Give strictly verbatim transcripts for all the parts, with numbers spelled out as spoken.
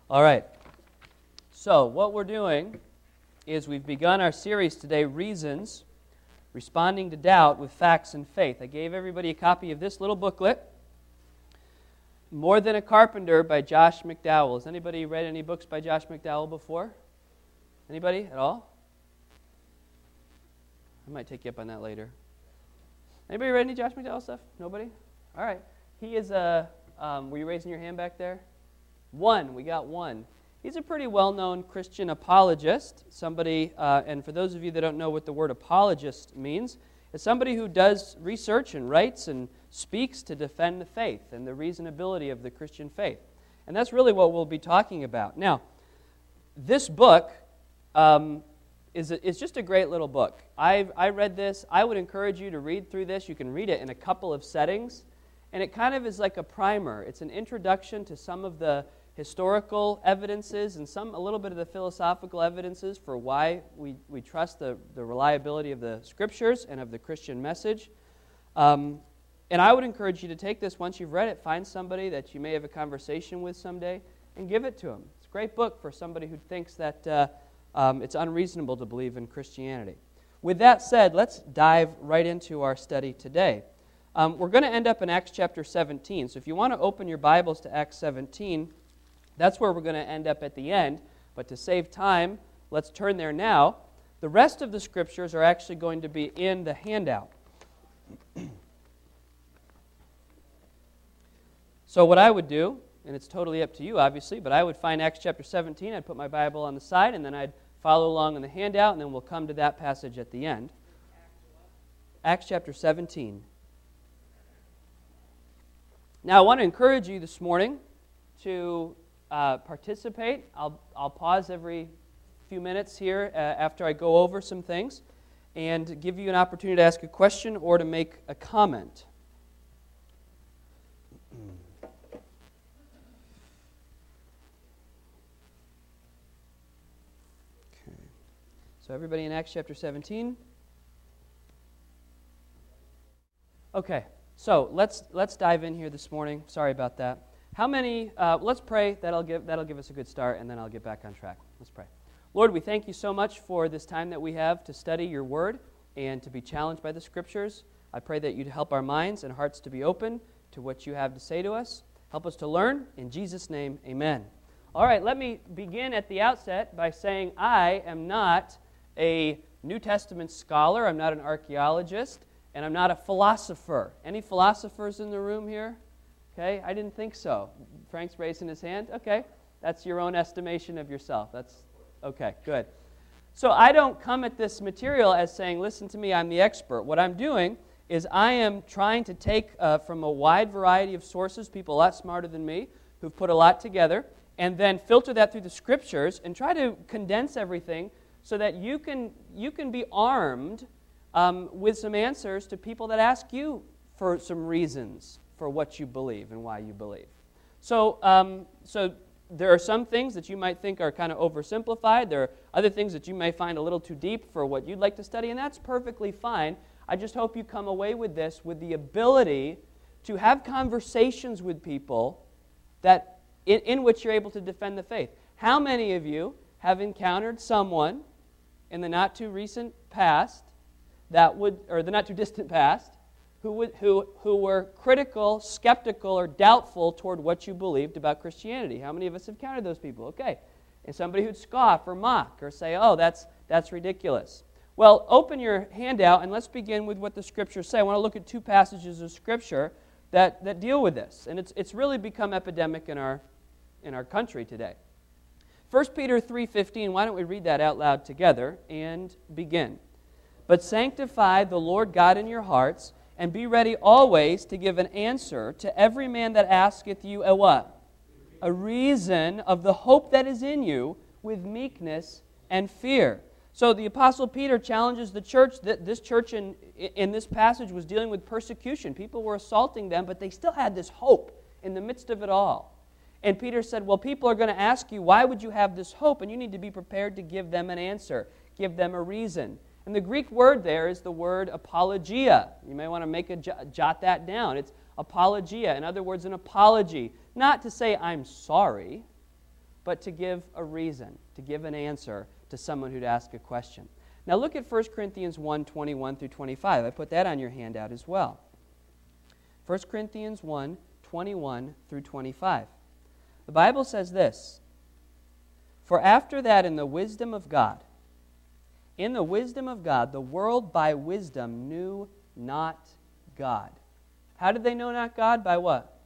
All right. So what we're doing is we've begun our series today, Reasons, Responding to Doubt with Facts and Faith. I gave everybody a copy of this little booklet, More Than a Carpenter by Josh McDowell. Has anybody read any books by Josh McDowell before? Anybody at all? I might take you up on that later. Anybody read any Josh McDowell stuff? Nobody? All right. He is a, um, were you raising your hand back there? One. We got one. He's a pretty well-known Christian apologist. Somebody, uh, and for those of you that don't know what the word apologist means, it's somebody who does research and writes and speaks to defend the faith and the reasonability of the Christian faith. And that's really what we'll be talking about. Now, this book um, is, a, is just a great little book. I've, I read this. I would encourage you to read through this. You can read it in a couple of settings. And it kind of is like a primer. It's an introduction to some of the historical evidences and some a little bit of the philosophical evidences for why we, we trust the, the reliability of the Scriptures and of the Christian message. Um, and I would encourage you to take this once you've read it, find somebody that you may have a conversation with someday, and give it to them. It's a great book for somebody who thinks that uh, um, it's unreasonable to believe in Christianity. With that said, let's dive right into our study today. Um, we're going to end up in Acts chapter seventeen. So if you want to open your Bibles to Acts seventeen, that's where we're going to end up at the end. But to save time, let's turn there now. The rest of the Scriptures are actually going to be in the handout. So what I would do, and it's totally up to you obviously, but I would find Acts chapter seventeen, I'd put my Bible on the side, and then I'd follow along in the handout, and then we'll come to that passage at the end. Acts chapter seventeen. Now, I want to encourage you this morning to uh, participate. I'll, I'll pause every few minutes here uh, after I go over some things and give you an opportunity to ask a question or to make a comment. Okay. So everybody in Acts chapter seventeen? Okay. So let's let's dive in here this morning. Sorry about that. How many? Uh, let's pray. That'll give that'll give us a good start, and then I'll get back on track. Let's pray. Lord, we thank you so much for this time that we have to study your Word and to be challenged by the Scriptures. I pray that you'd help our minds and hearts to be open to what you have to say to us. Help us to learn. In Jesus' name, amen. All right. Let me begin at the outset by saying I am not a New Testament scholar. I'm not an archaeologist. And I'm not a philosopher. Any philosophers in the room here? Okay, I didn't think so. Frank's raising his hand. Okay, that's your own estimation of yourself. That's okay, good. So I don't come at this material as saying, listen to me, I'm the expert. What I'm doing is I am trying to take uh, from a wide variety of sources, people a lot smarter than me, who've put a lot together, and then filter that through the Scriptures and try to condense everything so that you can you can be armed Um, with some answers to people that ask you for some reasons for what you believe and why you believe. So, um, so there are some things that you might think are kind of oversimplified. There are other things that you may find a little too deep for what you'd like to study, and that's perfectly fine. I just hope you come away with this with the ability to have conversations with people that in, in which you're able to defend the faith. How many of you have encountered someone in the not-too-recent past that would, or the not-too-distant past, who would, who who were critical, skeptical, or doubtful toward what you believed about Christianity? How many of us have encountered those people? Okay. And somebody who'd scoff or mock or say, oh, that's that's ridiculous. Well, open your handout and let's begin with what the Scriptures say. I want to look at two passages of Scripture that, that deal with this. And it's it's really become epidemic in our in our country today. First Peter three fifteen, why don't we read that out loud together and begin. But sanctify the Lord God in your hearts, and be ready always to give an answer to every man that asketh you a what? A reason of the hope that is in you with meekness and fear. So the Apostle Peter challenges the church. That this church in, in this passage was dealing with persecution. People were assaulting them, but they still had this hope in the midst of it all. And Peter said, well, people are going to ask you, why would you have this hope? And you need to be prepared to give them an answer, give them a reason. And the Greek word there is the word apologia. You may want to make a jot that down. It's apologia. In other words, an apology. Not to say I'm sorry, but to give a reason, to give an answer to someone who'd ask a question. Now look at First Corinthians one, twenty-one through twenty-five. I put that on your handout as well. First Corinthians one, twenty-one through twenty-five. The Bible says this, "For after that in the wisdom of God, in the wisdom of God, the world by wisdom knew not God." How did they know not God? By what?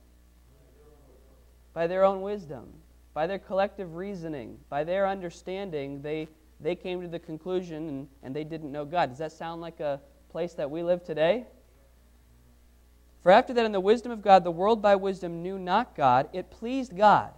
By their own wisdom, by their collective reasoning, by their understanding, they, they came to the conclusion and, and they didn't know God. Does that sound like a place that we live today? "For after that in the wisdom of God, the world by wisdom knew not God. It pleased God."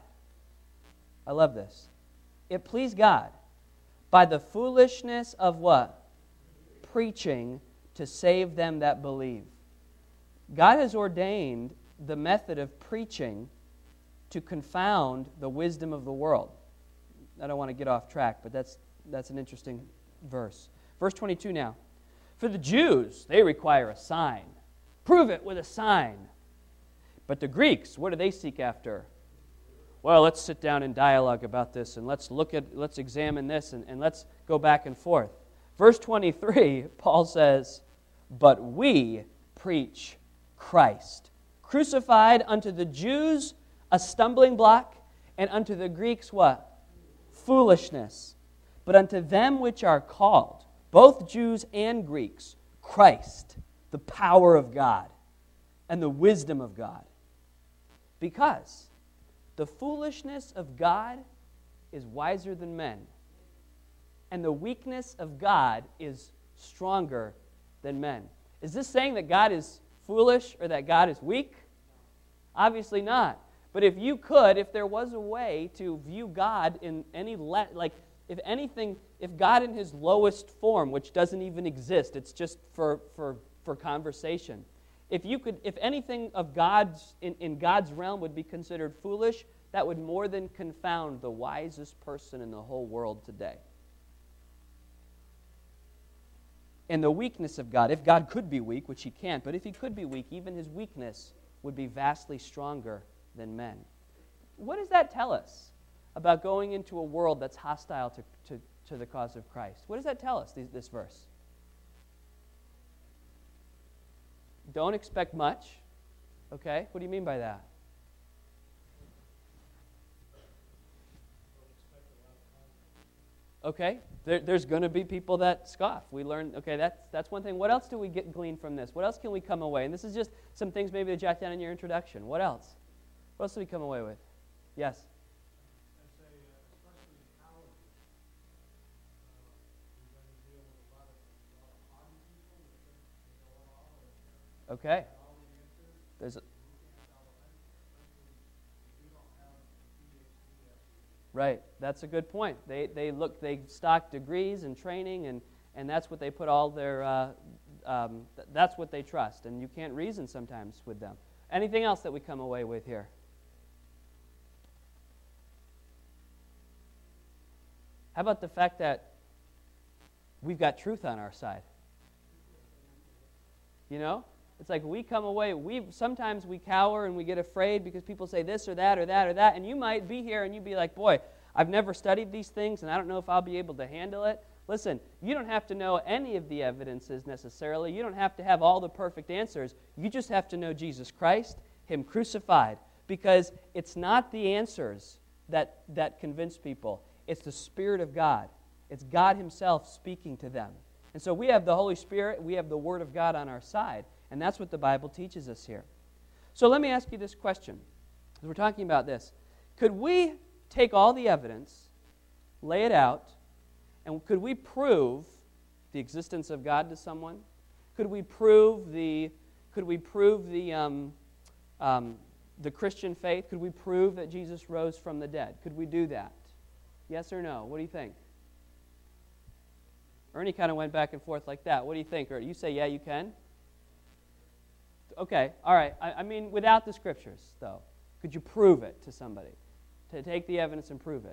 I love this. It pleased God by the foolishness of what? Preaching to save them that believe. God has ordained the method of preaching to confound the wisdom of the world. I don't want to get off track, but that's that's an interesting verse. Verse twenty-two now. "For the Jews, they require a sign. Prove it with a sign. But the Greeks, what do they seek after? Well, let's sit down and dialogue about this, and let's look at, let's examine this, and, and let's go back and forth." Verse twenty-three, Paul says, "But we preach Christ, crucified, unto the Jews a stumbling block, and unto the Greeks what? Foolishness. But unto them which are called, both Jews and Greeks, Christ, the power of God, and the wisdom of God. Because the foolishness of God is wiser than men, and the weakness of God is stronger than men." Is this saying that God is foolish or that God is weak? Obviously not. But if you could, if there was a way to view God in any, le- like, if anything, if God in His lowest form, which doesn't even exist, it's just for, for, for conversation. If you could, if anything of God's, in, in God's realm would be considered foolish, that would more than confound the wisest person in the whole world today. And the weakness of God, if God could be weak, which He can't, but if He could be weak, even His weakness would be vastly stronger than men. What does that tell us about going into a world that's hostile to, to, to the cause of Christ? What does that tell us, this, this verse? Don't expect much. Okay? What do you mean by that? Okay? There, there's going to be people that scoff. We learn, okay, that's, that's one thing. What else do we get glean from this? What else can we come away? And this is just some things maybe to jot down in your introduction. What else? What else do we come away with? Yes? I'd say, uh, especially in college, uh, you're going to deal with a lot of, a lot of haughty people that think they know it all, and Okay. have all the answers. There's a, You can't solve anything, especially if you don't have a P H D after you. right. That's a good point. They they look they stock degrees and training, and, and that's what they put all their uh, um, th- that's what they trust. And you can't reason sometimes with them. Anything else that we come away with here? How about the fact that we've got truth on our side? You know? It's like we come away, we sometimes we cower and we get afraid because people say this or that or that or that, and you might be here and you'd be like, boy, I've never studied these things and I don't know if I'll be able to handle it. Listen, you don't have to know any of the evidences necessarily. You don't have to have all the perfect answers. You just have to know Jesus Christ, Him crucified, because it's not the answers that, that convince people. It's the Spirit of God. It's God Himself speaking to them. And so we have the Holy Spirit, we have the Word of God on our side, and that's what the Bible teaches us here. So let me ask you this question, because we're talking about this. Could we take all the evidence, lay it out, and could we prove the existence of God to someone? Could we prove the, could we prove the, um, um, the Christian faith? Could we prove that Jesus rose from the dead? Could we do that? Yes or no? What do you think? Ernie kind of went back and forth like that. What do you think? Or you say, yeah, you can? Okay, all right. I, I mean, without the Scriptures, though. Could you prove it to somebody? To take the evidence and prove it?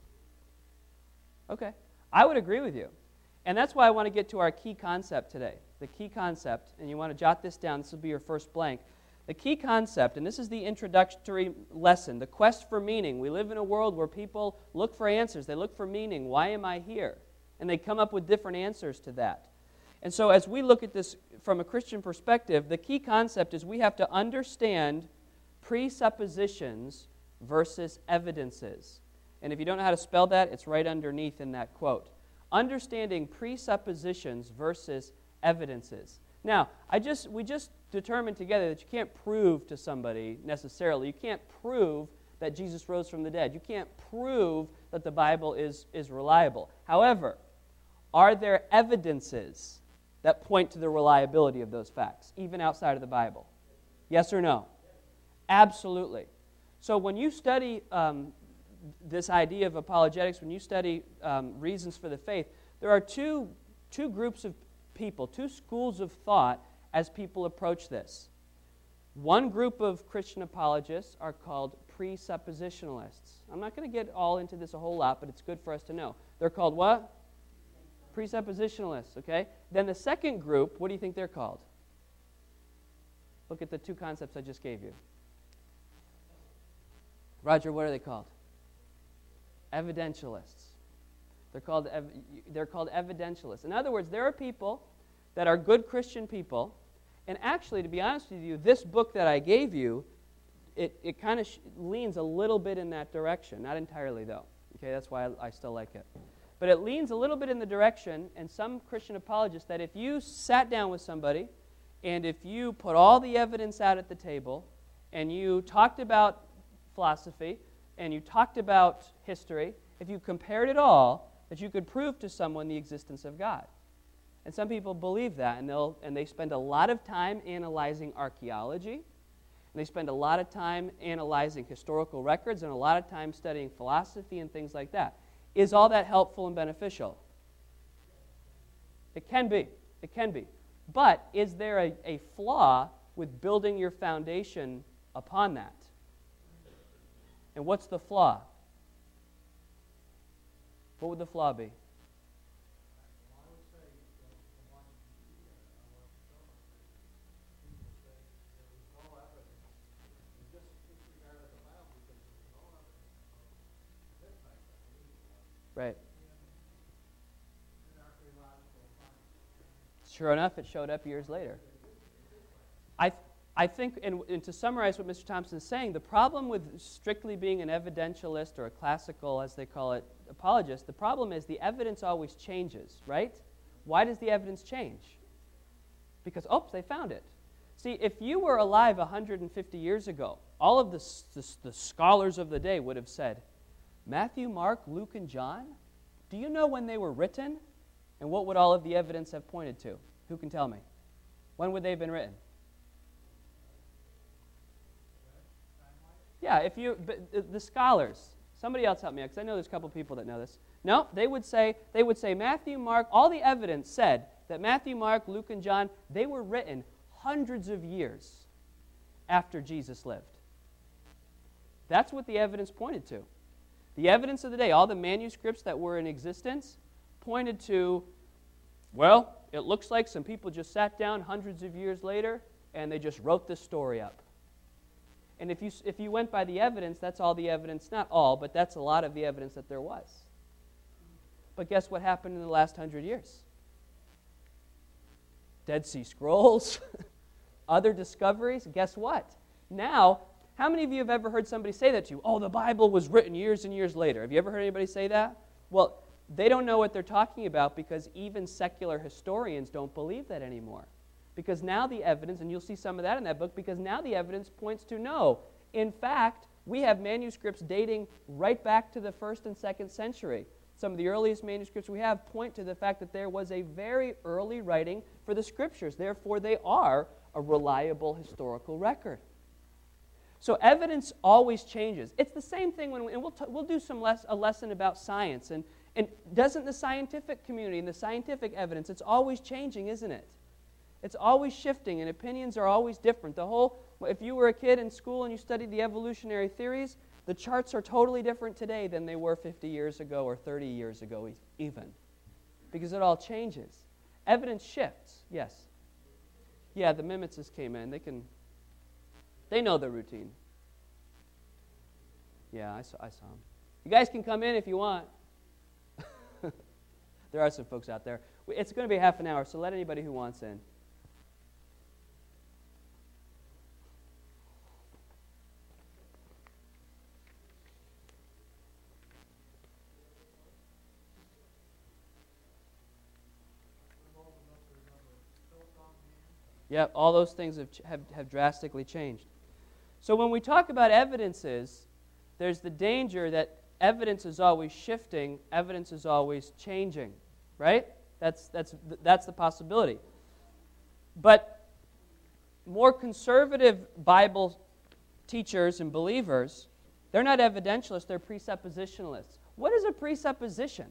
Okay. I would agree with you. And that's why I want to get to our key concept today. the key concept, and you want to jot this down, this will be your first blank. The key concept, and this is the introductory lesson, the quest for meaning. We live in a world where people look for answers. They look for meaning. Why am I here? And they come up with different answers to that. And so as we look at this from a Christian perspective, the key concept is we have to understand presuppositions versus evidences. And if you don't know how to spell that, it's right underneath in that quote. Understanding presuppositions versus evidences. Now, I just we just determined together that you can't prove to somebody necessarily. You can't prove that Jesus rose from the dead. You can't prove that the Bible is, is reliable. However, are there evidences that point to the reliability of those facts, even outside of the Bible? Yes or no? Absolutely. So when you study um, this idea of apologetics, when you study um, reasons for the faith, there are two, two groups of people, two schools of thought as people approach this. One group of Christian apologists are called presuppositionalists. I'm not going to get all into this a whole lot, but it's good for us to know. They're called what? Presuppositionalists, okay? Then the second group, what do you think they're called? Look at the two concepts I just gave you. Roger, what are they called? Evidentialists. They're called, ev- they're called evidentialists. In other words, there are people that are good Christian people, and actually, to be honest with you, this book that I gave you, it, it kind of sh- leans a little bit in that direction. Not entirely, though. Okay, that's why I, I still like it. But it leans a little bit in the direction, and some Christian apologists, that if you sat down with somebody, and if you put all the evidence out at the table, and you talked about philosophy, and you talked about history, if you compared it all, that you could prove to someone the existence of God. And some people believe that, and they'll and they spend a lot of time analyzing archaeology, and they spend a lot of time analyzing historical records, and a lot of time studying philosophy and things like that. Is all that helpful and beneficial? It can be. It can be. But is there a, a flaw with building your foundation upon that? And what's the flaw? What would the flaw be? Right. Sure enough, it showed up years later. I, th- I think, and, and to summarize what Mister Thompson is saying, the problem with strictly being an evidentialist or a classical, as they call it, apologist, the problem is the evidence always changes, right? Why does the evidence change? Because, oops, they found it. See, if you were alive one hundred fifty years ago, all of the, the, the scholars of the day would have said, Matthew, Mark, Luke, and John, do you know when they were written? And what would all of the evidence have pointed to? Who can tell me? When would they have been written? Yeah, if you, but the scholars, somebody else help me out, because I know there's a couple people that know this. No, they would say, they would say Matthew, Mark, all the evidence said that Matthew, Mark, Luke, and John, they were written hundreds of years after Jesus lived. That's what the evidence pointed to. The evidence of the day, all the manuscripts that were in existence, pointed to, well, it looks like some people just sat down hundreds of years later and they just wrote this story up. And if you if you went by the evidence, that's all the evidence, not all, but that's a lot of the evidence that there was. But guess what happened in the last hundred years? Dead Sea Scrolls, other discoveries. Guess what? Now, how many of you have ever heard somebody say that to you? Oh, the Bible was written years and years later. Have you ever heard anybody say that? Well, they don't know what they're talking about because even secular historians don't believe that anymore. Because now the evidence, and you'll see some of that in that book, because now the evidence points to no. In fact, we have manuscripts dating right back to the first and second century. Some of the earliest manuscripts we have point to the fact that there was a very early writing for the Scriptures. Therefore, they are a reliable historical record. So evidence always changes. It's the same thing when we, and we'll t- we'll do some less a lesson about science. And and doesn't the scientific community and the scientific evidence, it's always changing, isn't it? It's always shifting, and opinions are always different. The whole, if you were a kid in school and you studied the evolutionary theories, the charts are totally different today than they were fifty years ago or thirty years ago even, because it all changes. Evidence shifts. Yes. Yeah, the Mimitzes came in. They can, they know the routine. Yeah, I saw, I saw them. You guys can come in if you want. There are some folks out there. It's going to be half an hour, so let anybody who wants in. Yep, all those things have, have, have drastically changed. So when we talk about evidences, there's the danger that evidence is always shifting, evidence is always changing, right? That's, that's, that's the possibility. But more conservative Bible teachers and believers, they're not evidentialists, they're presuppositionalists. What is a presupposition?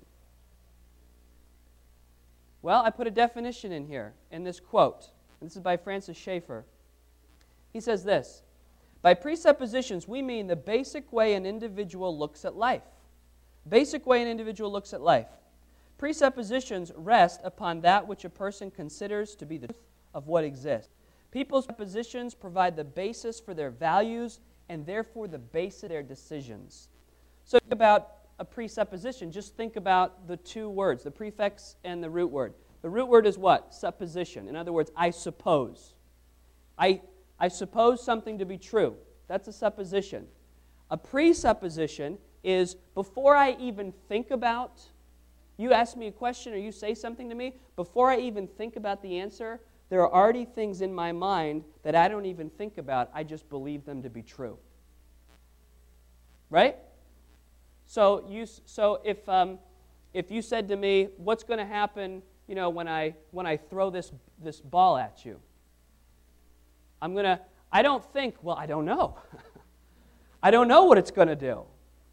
Well, I put a definition in here, in this quote. This is by Francis Schaeffer. He says this: by presuppositions, we mean the basic way an individual looks at life. Basic way an individual looks at life. Presuppositions rest upon that which a person considers to be the truth of what exists. People's presuppositions provide the basis for their values and therefore the basis of their decisions. So think about a presupposition. Just think about the two words, the prefix and the root word. The root word is what? Supposition. In other words, I suppose. I, I suppose something to be true. That's a supposition. A presupposition is before I even think about, you ask me a question or you say something to me, before I even think about the answer, there are already things in my mind that I don't even think about. I just believe them to be true. Right? So you, so if um, if you said to me, what's going to happen, you know, when I when I throw this this ball at you? I'm gonna. I don't think. Well, I don't know. I don't know what it's going to do.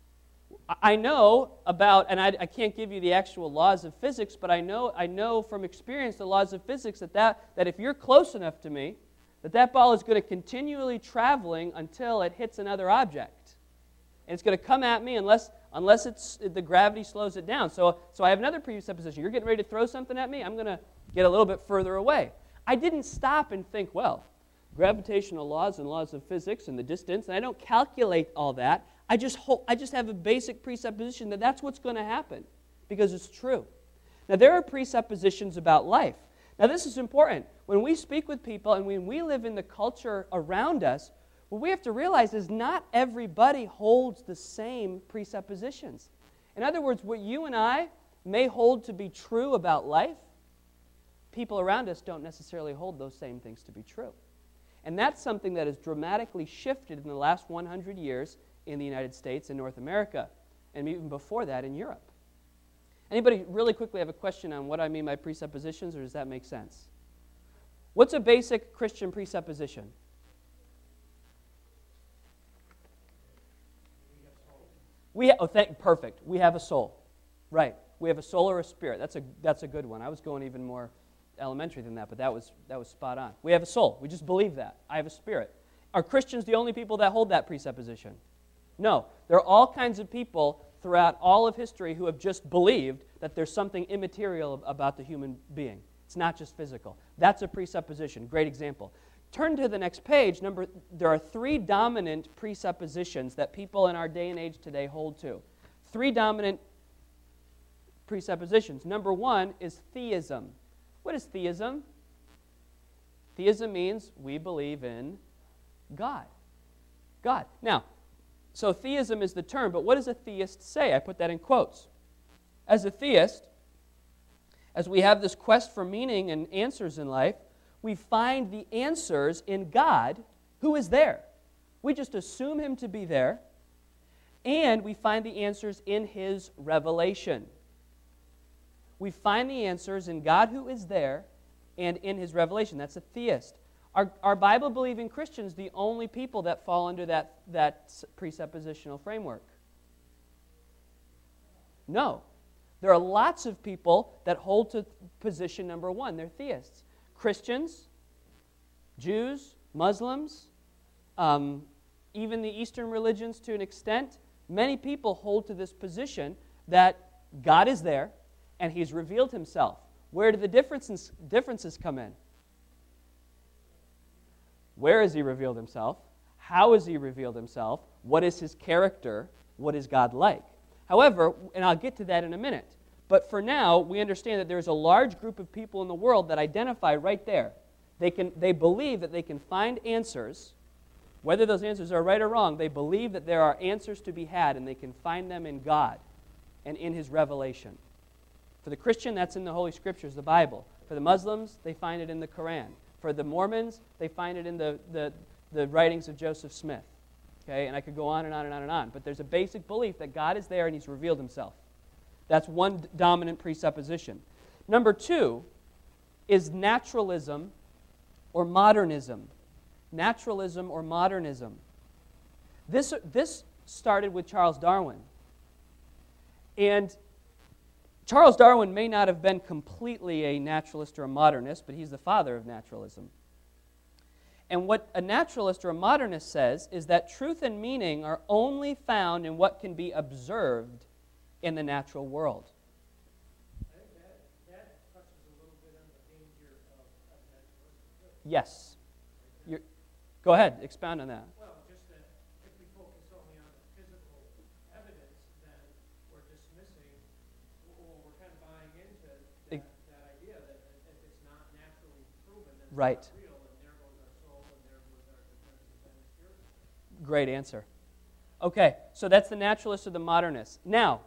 I know about, and I, I can't give you the actual laws of physics, but I know I know from experience the laws of physics that that, that if you're close enough to me, that that ball is going to continually traveling until it hits another object, and it's going to come at me unless. Unless it's, the gravity slows it down. So, so I have another presupposition. You're getting ready to throw something at me? I'm going to get a little bit further away. I didn't stop and think, well, gravitational laws and laws of physics and the distance, and I don't calculate all that. I just, hold, I just have a basic presupposition that that's what's going to happen because it's true. Now, there are presuppositions about life. Now, this is important. When we speak with people and when we live in the culture around us, what we have to realize is not everybody holds the same presuppositions. In other words, what you and I may hold to be true about life, people around us don't necessarily hold those same things to be true. And that's something that has dramatically shifted in the last one hundred years in the United States and North America, and even before that in Europe. Anybody really quickly have a question on what I mean by presuppositions, or does that make sense? What's a basic Christian presupposition? We ha- oh, thank, perfect. We have a soul. Right. We have a soul or a spirit. That's a that's a good one. I was going even more elementary than that, but that was that was spot on. We have a soul. We just believe that. I have a spirit. Are Christians the only people that hold that presupposition? No. There are all kinds of people throughout all of history who have just believed that there's something immaterial about the human being. It's not just physical. That's a presupposition. Great example. Turn to the next page. Number, there are three dominant presuppositions that people in our day and age today hold to. Three dominant presuppositions. Number one is theism. What is theism? Theism means we believe in God. God. Now, so theism is the term, but what does a theist say? I put that in quotes. As a theist, as we have this quest for meaning and answers in life, we find the answers in God, who is there. We just assume Him to be there, and we find the answers in His revelation. We find the answers in God, who is there, and in His revelation. That's a theist. Are, are Bible-believing Christians the only people that fall under that, that presuppositional framework? No. There are lots of people that hold to position number one. They're theists. Christians, Jews, Muslims, um, even the Eastern religions to an extent, many people hold to this position that God is there and He's revealed Himself. Where do the differences, differences come in? Where has he revealed himself? How has he revealed himself? What is his character? What is God like? However, and I'll get to that in a minute, but for now, we understand that there's a large group of people in the world that identify right there. They can, they believe that they can find answers. Whether those answers are right or wrong, they believe that there are answers to be had, and they can find them in God and in his revelation. For the Christian, that's in the Holy Scriptures, the Bible. For the Muslims, they find it in the Quran. For the Mormons, they find it in the, the, the writings of Joseph Smith. Okay, and I could go on and on and on and on. But there's a basic belief that God is there and he's revealed himself. That's one dominant presupposition. Number two is naturalism or modernism. Naturalism or modernism. This, this started with Charles Darwin. And Charles Darwin may not have been completely a naturalist or a modernist, but he's the father of naturalism. And what a naturalist or a modernist says is that truth and meaning are only found in what can be observed in the natural world. I think that, that touches a little bit on the danger of, of naturalism. Yes. You're, go ahead, expound on that. Well, just that if we focus only on the physical evidence, then we're dismissing, or we're kind of buying into that, It, that idea that if it's not naturally proven, then it's right. not real, and there goes our soul, and there goes our defenses and the spiritual. Great answer. Okay, so that's the naturalist or the modernist. Now,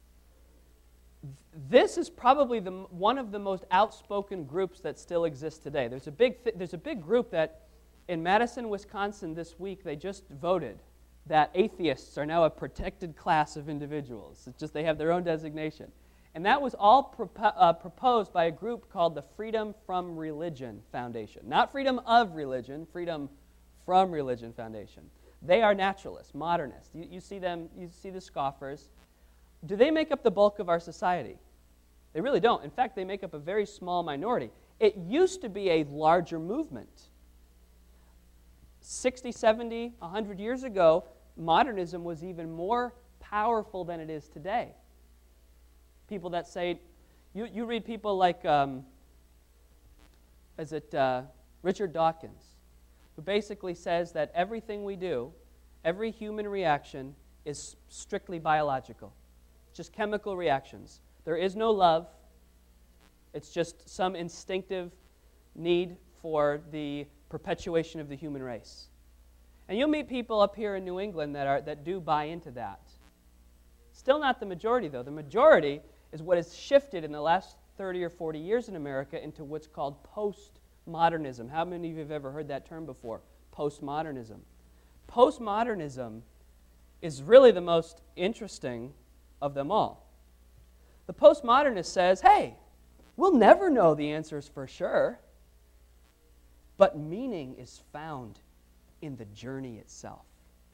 this is probably the, one of the most outspoken groups that still exists today. There's a big th- there's a big group that in Madison, Wisconsin this week, they just voted that atheists are now a protected class of individuals. It's just they have their own designation. And that was all propo- uh, proposed by a group called the Freedom from Religion Foundation. Not Freedom of Religion, Freedom from Religion Foundation. They are naturalists, modernists. You, you see them, you see the scoffers. Do they make up the bulk of our society? They really don't. In fact, they make up a very small minority. It used to be a larger movement. sixty, seventy, one hundred years ago, modernism was even more powerful than it is today. People that say, you, you read people like, um, is it uh, Richard Dawkins, who basically says that everything we do, every human reaction is strictly biological. Just chemical reactions. There is no love. It's just some instinctive need for the perpetuation of the human race. And you'll meet people up here in New England that are that do buy into that. Still not the majority, though. The majority is what has shifted in the last thirty or forty years in America into what's called postmodernism. How many of you have ever heard that term before? Postmodernism. Postmodernism is really the most interesting of them all. The postmodernist says, hey, we'll never know the answers for sure, but meaning is found in the journey itself.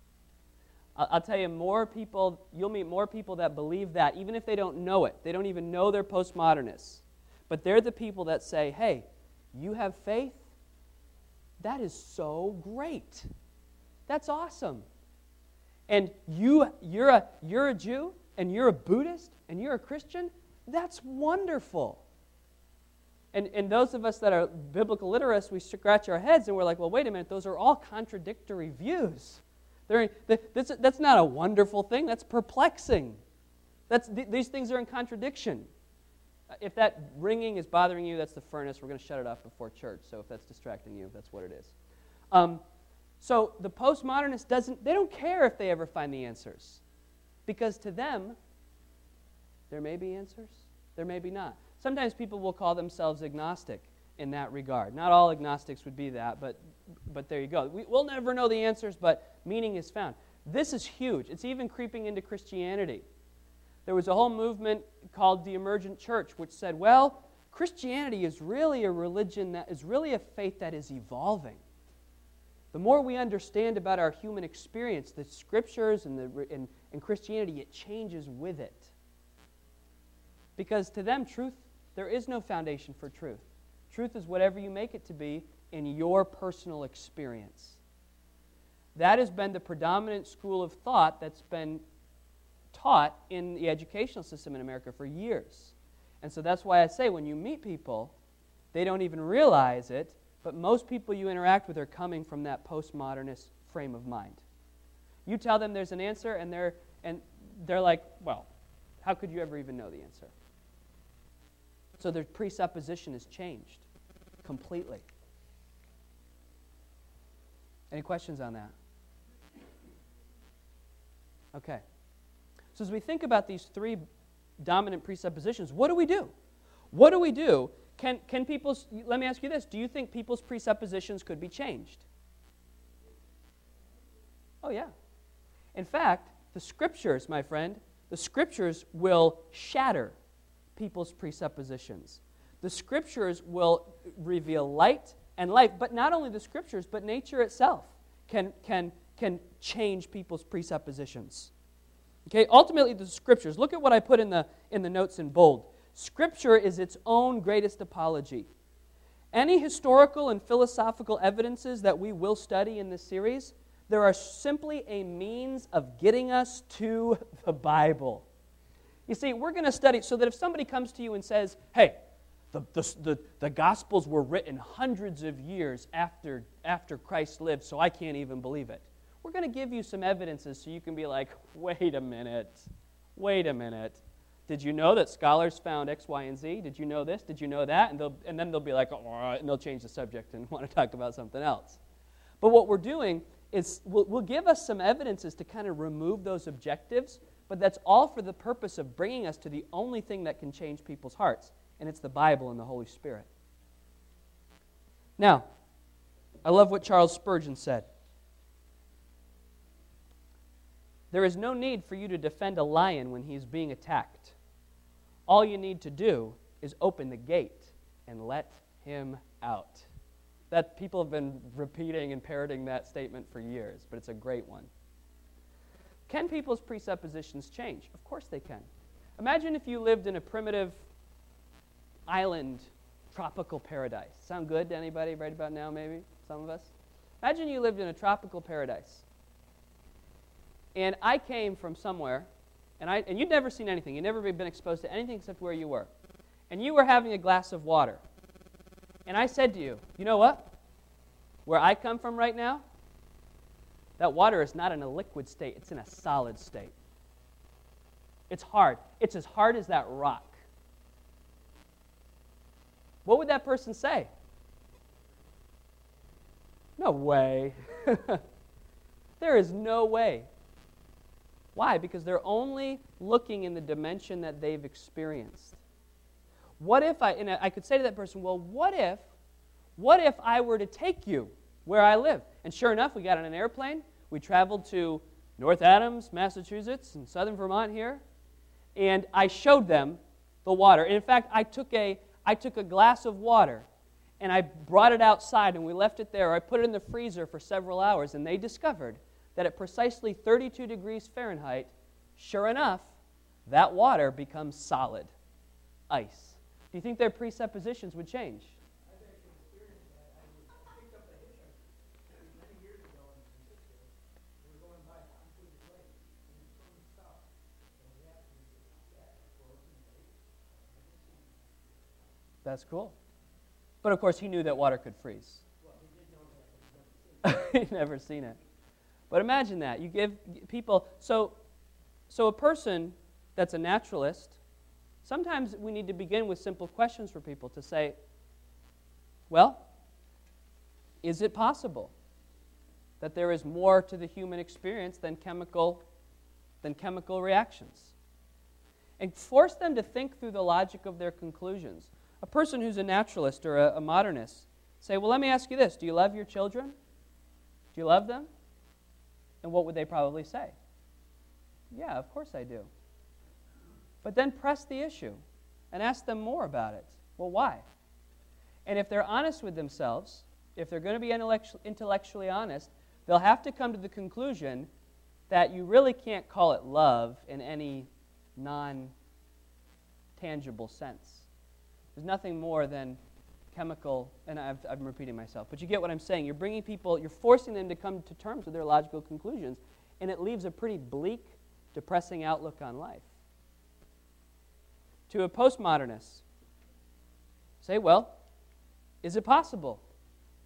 I'll tell you, more people, you'll meet more people that believe that, even if they don't know it. They don't even know they're postmodernists. But they're the people that say, hey, you have faith? That is so great. That's awesome. And you, you're a, you're a Jew, and you're a Buddhist, and you're a Christian? That's wonderful. And, and those of us that are biblical literates, we scratch our heads and we're like, well, wait a minute, those are all contradictory views. They're, that's, that's not a wonderful thing. That's perplexing. That's, th- these things are in contradiction. If that ringing is bothering you, that's the furnace. We're going to shut it off before church. So if that's distracting you, that's what it is. Um, so the postmodernist doesn't, they don't care if they ever find the answers. Because to them, there may be answers, there may be not. Sometimes people will call themselves agnostic in that regard. Not all agnostics would be that, but but there you go. We, we'll never know the answers, but meaning is found. This is huge. It's even creeping into Christianity. There was a whole movement called the Emergent Church, which said, well, Christianity is really a religion that is really a faith that is evolving. The more we understand about our human experience, the scriptures and, the, and, and Christianity, it changes with it. Because to them, truth, there is no foundation for truth. Truth is whatever you make it to be in your personal experience. That has been the predominant school of thought that's been taught in the educational system in America for years. And so that's why I say when you meet people, they don't even realize it, But most people you interact with are coming from that postmodernist frame of mind. You tell them there's an answer, and they're and they're like, well, how could you ever even know the answer? So their presupposition has changed completely. Any questions on that? Okay. So as we think about these three dominant presuppositions, what do we do? What do we do? Can, can people's, let me ask you this, do you think people's presuppositions could be changed? Oh, yeah. In fact, the Scriptures, my friend, the Scriptures will shatter people's presuppositions. The Scriptures will reveal light and life, but not only the Scriptures, but nature itself can, can, can change people's presuppositions. Okay, ultimately the Scriptures. Look at what I put in the, in the notes in bold. Scripture is its own greatest apology. Any historical and philosophical evidences that we will study in this series, there are simply a means of getting us to the Bible. You see, we're going to study so that if somebody comes to you and says, hey, the, the, the, the Gospels were written hundreds of years after, after Christ lived, so I can't even believe it. We're going to give you some evidences so you can be like, wait a minute, wait a minute. Did you know that scholars found X, Y, and Z? Did you know this? Did you know that? And, they'll, and then they'll be like, oh, and they'll change the subject and want to talk about something else. But what we're doing is we'll, we'll give us some evidences to kind of remove those objectives, but that's all for the purpose of bringing us to the only thing that can change people's hearts, and it's the Bible and the Holy Spirit. Now, I love what Charles Spurgeon said. There is no need for you to defend a lion when he is being attacked. All you need to do is open the gate and let him out. That people have been repeating and parroting that statement for years, but it's a great one. Can people's presuppositions change? Of course they can. Imagine if you lived in a primitive island, tropical paradise. Sound good to anybody right about now, maybe? Some of us? Imagine you lived in a tropical paradise. And I came from somewhere, and, I, and you'd never seen anything. You'd never been exposed to anything except where you were. And you were having a glass of water. And I said to you, you know what? Where I come from right now, that water is not in a liquid state. It's in a solid state. It's hard. It's as hard as that rock. What would that person say? No way. There is no way. Why? Because they're only looking in the dimension that they've experienced. What if I, and I could say to that person, well, what if, what if I were to take you where I live? And sure enough, we got on an airplane. We traveled to North Adams, Massachusetts, and southern Vermont here. And I showed them the water. And in fact, I took a, I took a glass of water, and I brought it outside, and we left it there. I put it in the freezer for several hours, and they discovered that at precisely thirty-two degrees Fahrenheit, sure enough, that water becomes solid ice. Do you think their presuppositions would change? I've actually experienced that. I picked up a hitchhiker many years ago in San Francisco. We were going by Concrete Lake, and it's going south. And we asked him, he said, yeah, frozen lake. That's cool. But of course, he knew that water could freeze. Well, he did know that, but he's never seen it. He'd never seen it. But imagine that. You give people, so, so a person that's a naturalist, sometimes we need to begin with simple questions for people to say, well, is it possible that there is more to the human experience than chemical, than chemical reactions? And force them to think through the logic of their conclusions. A person who's a naturalist or a, a modernist, say, well, let me ask you this. Do you love your children? Do you love them? And what would they probably say? Yeah, of course I do. But then press the issue and ask them more about it. Well, why? And if they're honest with themselves, if they're going to be intellectually honest, they'll have to come to the conclusion that you really can't call it love in any non-tangible sense. There's nothing more than chemical, and I've, I'm repeating myself, but you get what I'm saying. You're bringing people, you're forcing them to come to terms with their logical conclusions, and it leaves a pretty bleak, depressing outlook on life. To a postmodernist, say, well, is it possible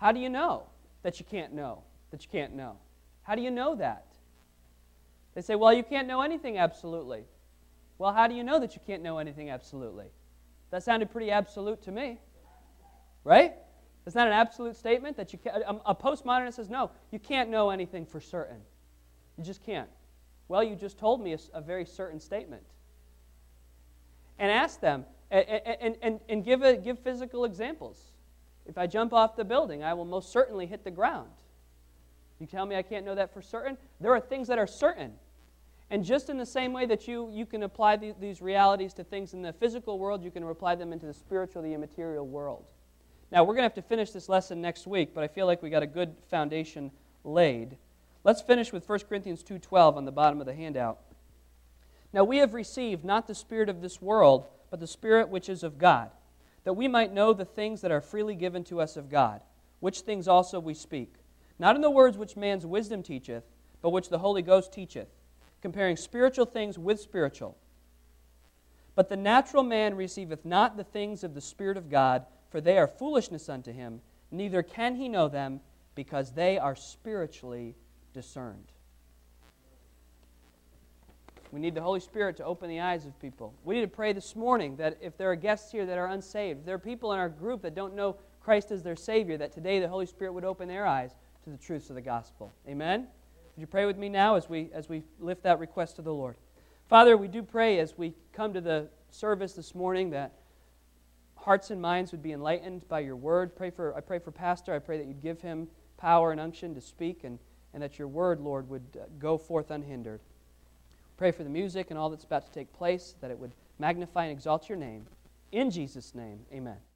How do you know that you can't know, that you can't know? How do you know that? They say, well, you can't know anything absolutely. Well, how do you know that you can't know anything absolutely? That sounded pretty absolute to me. Right? It's not an absolute statement that you can't. A, a postmodernist says, no, you can't know anything for certain. You just can't. Well, you just told me a, a very certain statement. And ask them, and, and, and, and give, a, give physical examples. If I jump off the building, I will most certainly hit the ground. You tell me I can't know that for certain? There are things that are certain. And just in the same way that you, you can apply the, these realities to things in the physical world, you can apply them into the spiritual, the immaterial world. Now, we're going to have to finish this lesson next week, but I feel like we got a good foundation laid. Let's finish with First Corinthians two twelve on the bottom of the handout. Now, we have received not the spirit of this world, but the Spirit which is of God, that we might know the things that are freely given to us of God, which things also we speak, not in the words which man's wisdom teacheth, but which the Holy Ghost teacheth, comparing spiritual things with spiritual. But the natural man receiveth not the things of the Spirit of God, for they are foolishness unto him, neither can he know them, because they are spiritually discerned. We need the Holy Spirit to open the eyes of people. We need to pray this morning that if there are guests here that are unsaved, if there are people in our group that don't know Christ as their Savior, that today the Holy Spirit would open their eyes to the truths of the gospel. Amen? Would you pray with me now as we as we lift that request to the Lord? Father, we do pray as we come to the service this morning that hearts and minds would be enlightened by your word. Pray for I pray for Pastor. I pray that you'd give him power and unction to speak, and, and that your word, Lord, would uh, go forth unhindered. Pray for the music and all that's about to take place, that it would magnify and exalt your name. In Jesus' name, amen.